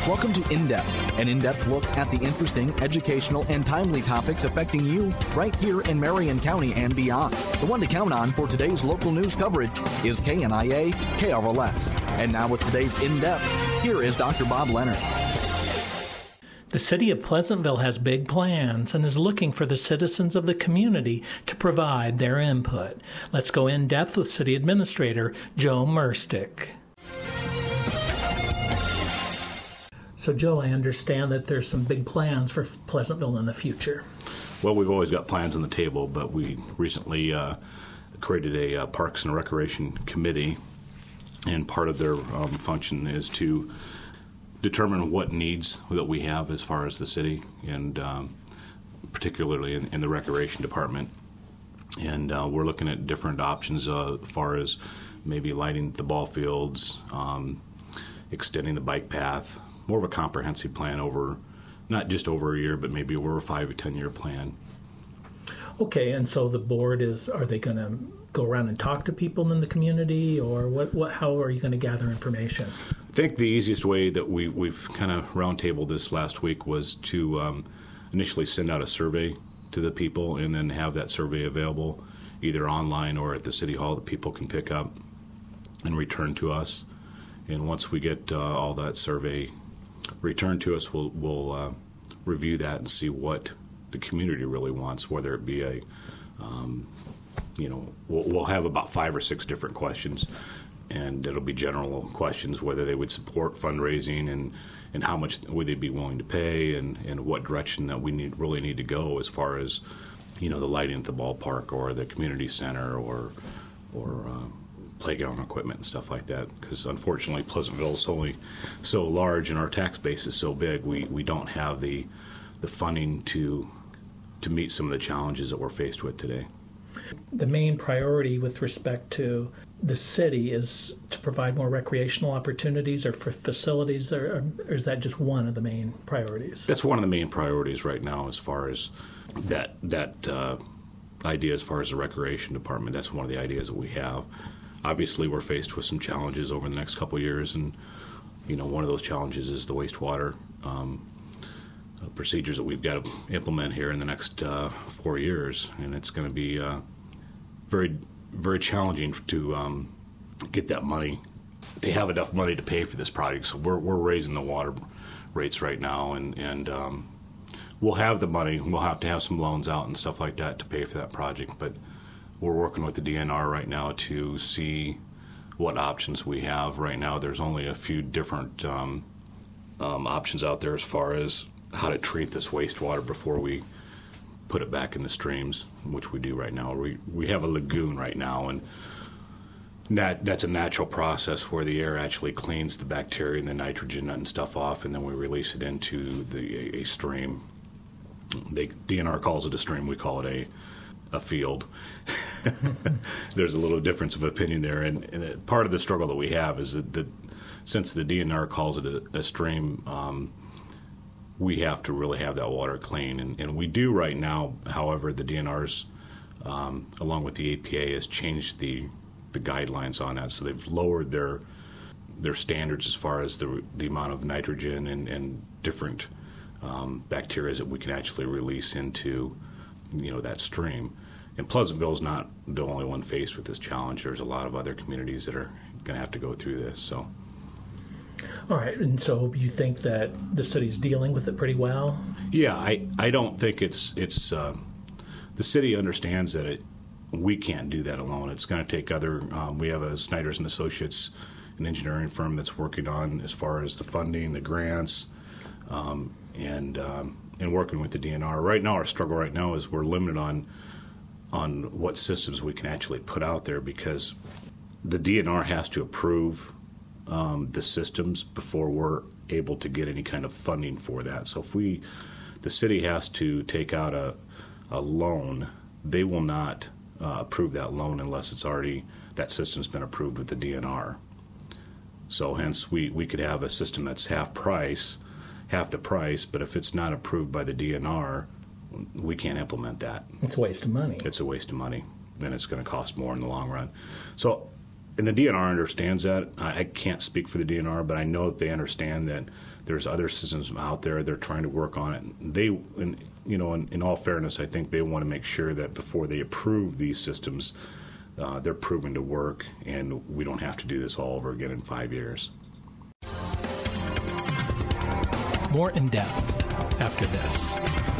Welcome to In Depth, an in-depth look at the interesting, educational, and timely topics affecting you right here in Marion County and beyond. The one to count on for today's local news coverage is KNIA KRLS. And now with today's In Depth, here is Dr. Bob Leonard. The City of Pleasantville has big plans and is looking for the citizens of the community to provide their input. Let's go in depth with City Administrator Joe Merstick. So, Joe, I understand that there's some big plans for Pleasantville in the future. Well, we've always got plans on the table, but we recently created a Parks and Recreation Committee, and part of their function is to determine what needs that we have as far as the city, and particularly in the recreation department. And we're looking at different options as far as maybe lighting the ball fields, extending the bike path, more of a comprehensive plan over, not just over a year, but maybe over a 5 or 10 year plan. Okay, and so the board are they going to go around and talk to people in the community, or how are you going to gather information? I think the easiest way that we've kind of roundtabled this last week was to initially send out a survey to the people and then have that survey available either online or at the City Hall that people can pick up and return to us. And once we get all that survey returned to us, we'll review that and see what the community really wants, whether it be we'll have about 5 or 6 different questions, and it'll be general questions, whether they would support fundraising and how much would they be willing to pay, and what direction that we really need to go as far as, the lighting at the ballpark or the community center or playground equipment and stuff like that. Because unfortunately, Pleasantville is only so large and our tax base is so big, we don't have the funding to meet some of the challenges that we're faced with today. The main priority with respect to the city is to provide more recreational opportunities or for facilities, or is that just one of the main priorities? That's one of the main priorities right now as far as that idea as far as the recreation department. That's one of the ideas that we have. Obviously, we're faced with some challenges over the next couple of years, and one of those challenges is the wastewater procedures that we've got to implement here in the next 4 years, and it's going to be very, very challenging to get that money, to have enough money to pay for this project. So we're raising the water rates right now, and we'll have the money. We'll have to have some loans out and stuff like that to pay for that project, but we're working with the DNR right now to see what options we have. Right now, there's only a few different options out there as far as how to treat this wastewater before we put it back in the streams, which we do right now. We have a lagoon right now, and that's a natural process where the air actually cleans the bacteria and the nitrogen and stuff off, and then we release it into a stream. DNR calls it a stream. We call it a field. There's a little difference of opinion there, and part of the struggle that we have is that since the DNR calls it a stream, we have to really have that water clean, and we do right now. However, the DNR's, along with the APA, has changed the guidelines on that, so they've lowered their standards as far as the amount of nitrogen and different bacteria that we can actually release into that stream. And Pleasantville is not the only one faced with this challenge. There's a lot of other communities that are going to have to go through this. So. All right, and so you think that the city's dealing with it pretty well? Yeah, I don't think it's the city understands that we can't do that alone. It's going to take other. We have a Snyder's and Associates, an engineering firm that's working on as far as the funding, the grants, and working with the DNR. Right now, our struggle right now is we're limited on what systems we can actually put out there, because the DNR has to approve the systems before we're able to get any kind of funding for that. So if the city has to take out a loan, they will not approve that loan unless that system's been approved with the DNR. So hence we could have a system that's half the price, but if it's not approved by the DNR, we can't implement that. It's a waste of money. It's a waste of money. Then it's going to cost more in the long run. So And the DNR understands that. I can't speak for the DNR, but I know that they understand that there's other systems out there. They're trying to work on it. In all fairness, I think they want to make sure that before they approve these systems, they're proven to work, and we don't have to do this all over again in 5 years. More in depth after this.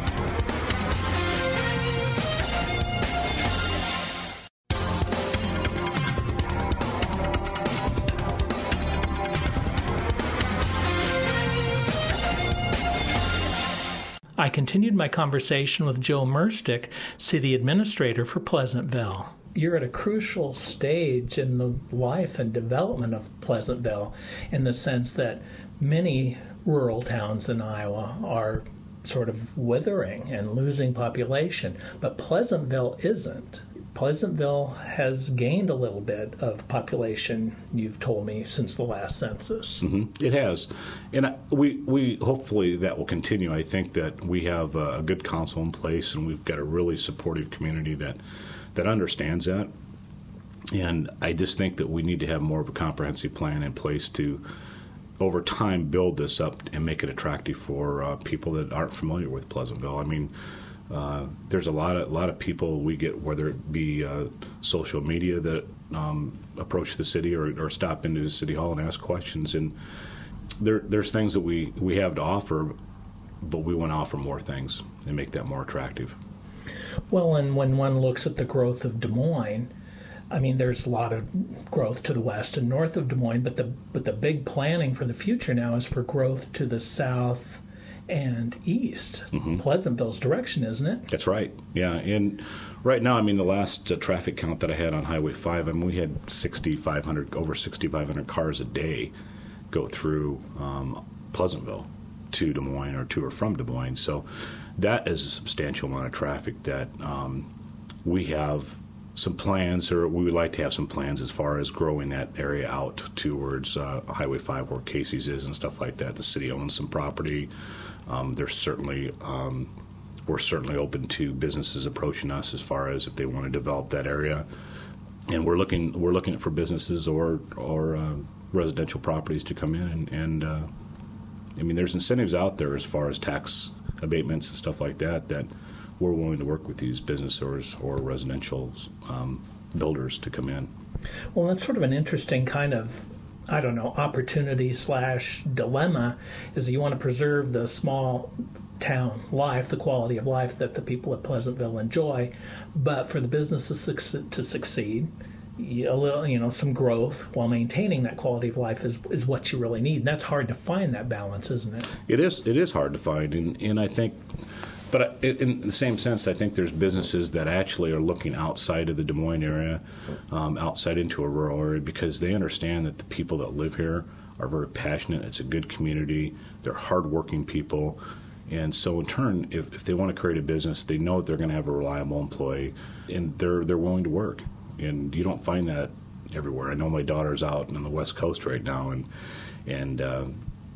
I continued my conversation with Joe Merstick, City Administrator for Pleasantville. You're at a crucial stage in the life and development of Pleasantville in the sense that many rural towns in Iowa are sort of withering and losing population, but Pleasantville isn't. Pleasantville has gained a little bit of population, you've told me, since the last census. Mm-hmm. It has. And we hopefully that will continue. I think that we have a good council in place, and we've got a really supportive community that understands that. And I just think that we need to have more of a comprehensive plan in place to, over time, build this up and make it attractive for people that aren't familiar with Pleasantville. I mean, there's a lot of people we get, whether it be social media, that approach the city or stop into City Hall and ask questions. And there's things that we have to offer, but we want to offer more things and make that more attractive. Well, and when one looks at the growth of Des Moines, I mean, there's a lot of growth to the west and north of Des Moines, but the big planning for the future now is for growth to the south and east. Mm-hmm. Pleasantville's direction, isn't it? That's right. Yeah, and right now, I mean, the last traffic count that I had on Highway 5, I mean, we had over 6,500 cars a day go through Pleasantville to Des Moines or to or from Des Moines. So that is a substantial amount of traffic that we have some plans, or we would like to have some plans as far as growing that area out towards Highway 5 where Casey's is and stuff like that. The city owns some property. There's certainly we're certainly open to businesses approaching us as far as if they want to develop that area, and we're looking for businesses or residential properties to come in and I mean, there's incentives out there as far as tax abatements and stuff like that we're willing to work with these businesses or residential builders to come in. Well, that's sort of an interesting kind of, I don't know, opportunity / dilemma, is you want to preserve the small town life, the quality of life that the people at Pleasantville enjoy, but for the businesses to succeed, a little, some growth while maintaining that quality of life is what you really need. And that's hard to find, that balance, isn't it? It is hard to find, and I think, but in the same sense, I think there's businesses that actually are looking outside of the Des Moines area, outside into a rural area, because they understand that the people that live here are very passionate. It's a good community. They're hardworking people. And so in turn, if they want to create a business, they know that they're going to have a reliable employee, and they're willing to work. And you don't find that everywhere. I know my daughter's out on the West Coast right now, and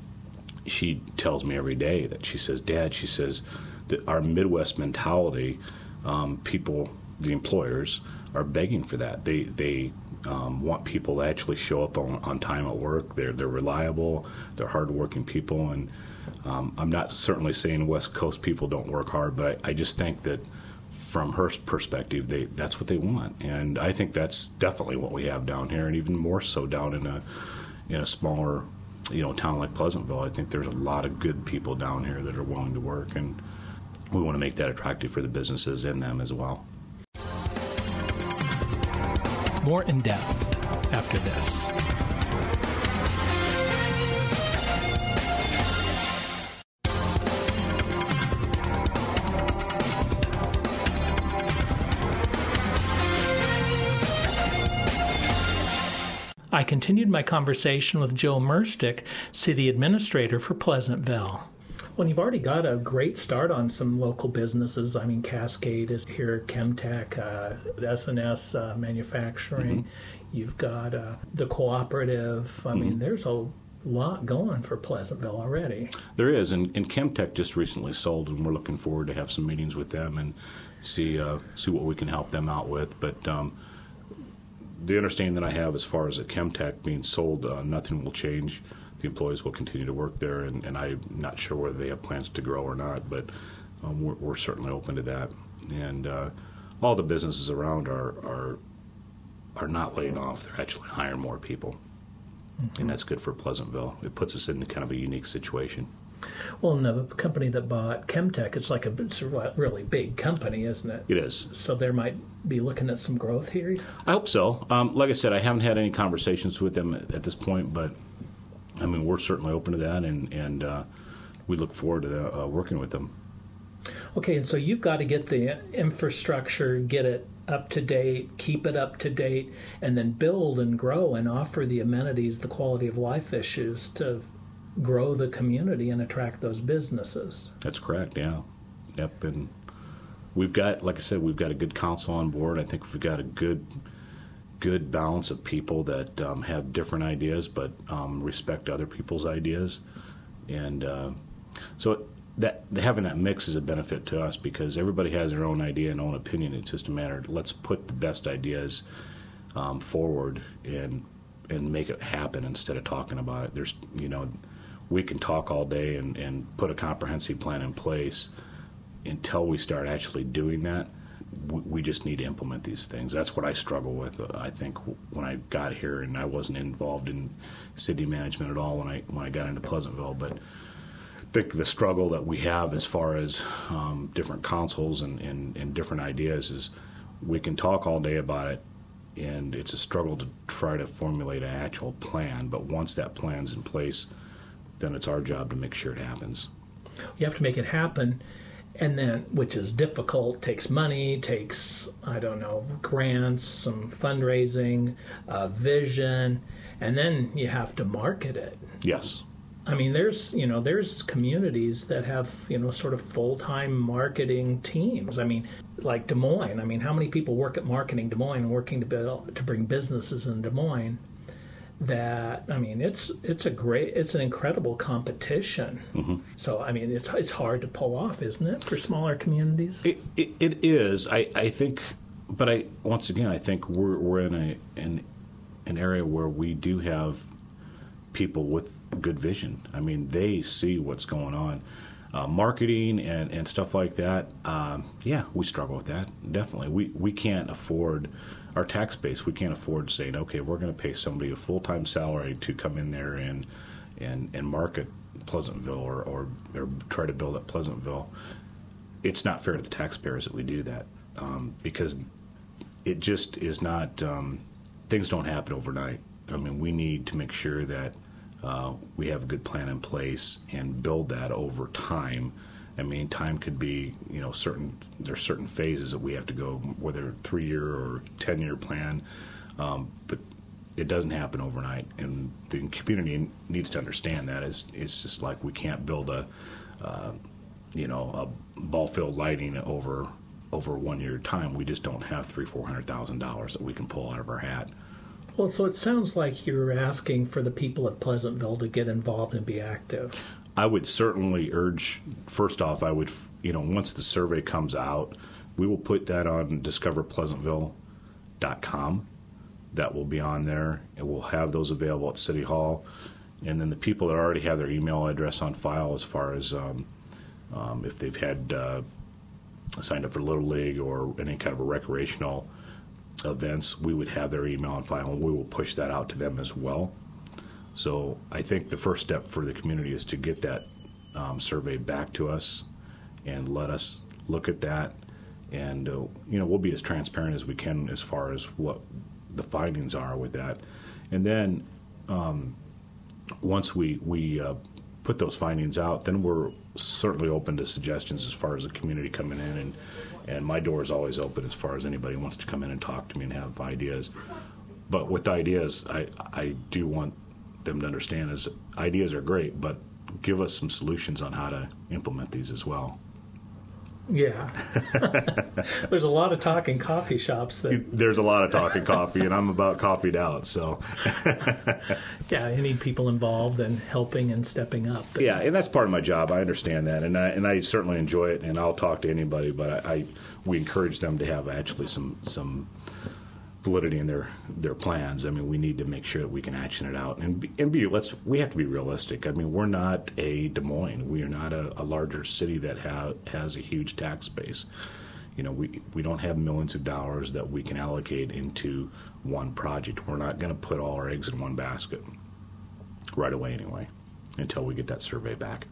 she tells me every day that she says, Dad, she says, that our Midwest mentality, people, the employers, are begging for that. They want people to actually show up on time at work. They're reliable. They're hardworking people. And I'm not certainly saying West Coast people don't work hard, but I just think that from her perspective, that's what they want. And I think that's definitely what we have down here, and even more so down in a smaller town like Pleasantville. I think there's a lot of good people down here that are willing to work, and we want to make that attractive for the businesses in them as well. More in depth after this. I continued my conversation with Joe Merstick, City Administrator for Pleasantville. Well, you've already got a great start on some local businesses. I mean, Cascade is here, Chemtech, S&S Manufacturing. Mm-hmm. You've got the cooperative. I mean, there's a lot going for Pleasantville already. There is, and Chemtech just recently sold, and we're looking forward to have some meetings with them and see what we can help them out with. But the understanding that I have as far as a Chemtech being sold, nothing will change. The employees will continue to work there, and I'm not sure whether they have plans to grow or not, but we're certainly open to that. And all the businesses around are not laying off. They're actually hiring more people, and that's good for Pleasantville. It puts us in kind of a unique situation. Well, and the company that bought Chemtech, it's a really big company, isn't it? It is. So there might be looking at some growth here? I hope so. Like I said, I haven't had any conversations with them at this point, but I mean, we're certainly open to that, and we look forward to working with them. Okay, and so you've got to get the infrastructure, get it up to date, keep it up to date, and then build and grow and offer the amenities, the quality of life issues to grow the community and attract those businesses. That's correct, yeah. Yep, and we've got, like I said, we've got a good council on board. I think we've got a good balance of people that have different ideas but respect other people's ideas. And so that having that mix is a benefit to us because everybody has their own idea and own opinion. It's just a matter of let's put the best ideas forward and make it happen instead of talking about it. There's, we can talk all day and put a comprehensive plan in place. Until we start actually doing that, we just need to implement these things. That's what I struggle with. I think when I got here, and I wasn't involved in city management at all when I got into Pleasantville, but I think the struggle that we have as far as different councils and different ideas is we can talk all day about it, and it's a struggle to try to formulate an actual plan. But once that plan's in place, then it's our job to make sure it happens. You have to make it happen. And then, which is difficult, takes money, takes, grants, some fundraising, vision, and then you have to market it. Yes. I mean, there's communities that have, sort of full-time marketing teams. I mean, like Des Moines. I mean, how many people work at Marketing Des Moines working to bring businesses in Des Moines? That, I mean, it's an incredible competition. Mm-hmm. So, I mean, it's hard to pull off, isn't it, for smaller communities? It is. I think, but once again, I think we're in an area where we do have people with good vision. I mean, they see what's going on. Marketing and stuff like that, we struggle with that, definitely. We can't afford our tax base. We can't afford saying, okay, we're going to pay somebody a full-time salary to come in there and market Pleasantville or try to build up Pleasantville. It's not fair to the taxpayers that we do that because it just is not, things don't happen overnight. I mean, we need to make sure that we have a good plan in place and build that over time. I mean, time could be, there's certain phases that we have to go, whether 3-year or 10-year plan, but it doesn't happen overnight. And the community needs to understand that. It's just like we can't build a ball field lighting over 1 year time. We just don't have $300,000-$400,000 that we can pull out of our hat. Well, so it sounds like you're asking for the people of Pleasantville to get involved and be active. I would certainly urge, first off, once the survey comes out, we will put that on discoverpleasantville.com. That will be on there, and we'll have those available at City Hall. And then the people that already have their email address on file as far as if they've had signed up for Little League or any kind of a recreational events, we would have their email on file, and we will push that out to them as well. So I think the first step for the community is to get that survey back to us and let us look at that. And, we'll be as transparent as we can as far as what the findings are with that. And then once we put those findings out, then we're certainly open to suggestions as far as the community coming in. And my door is always open as far as anybody wants to come in and talk to me and have ideas. But with ideas, I do want them to understand is ideas are great, but give us some solutions on how to implement these as well. Yeah. There's a lot of talk in coffee shops. There's a lot of talk in coffee, and I'm about coffeeed out, so. Yeah, you need people involved and helping and stepping up. Yeah, and that's part of my job. I understand that, and I certainly enjoy it, and I'll talk to anybody, but we encourage them to have actually some validity in their plans. I mean, we need to make sure that we can action it out. We have to be realistic. I mean, we're not a Des Moines. We are not a larger city that has a huge tax base. You know, we don't have millions of dollars that we can allocate into one project. We're not going to put all our eggs in one basket right away anyway, until we get that survey back.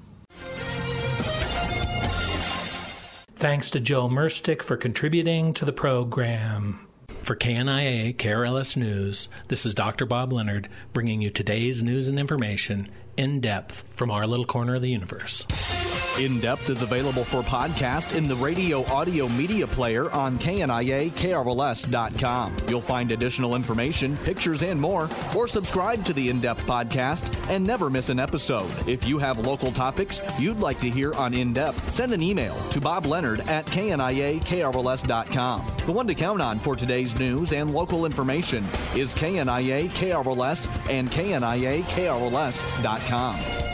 Thanks to Joe Merstick for contributing to the program. For KNIA KRLS News, this is Dr. Bob Leonard bringing you today's news and information in depth from our little corner of the universe. In Depth is available for podcast in the radio audio media player on KNIA-KRLS.com. You'll find additional information, pictures, and more, or subscribe to the In Depth podcast and never miss an episode. If you have local topics you'd like to hear on In Depth, send an email to bobleonard@KNIA-KRLS.com. The one to count on for today's news and local information is KNIA-KRLS and KNIA-KRLS.com.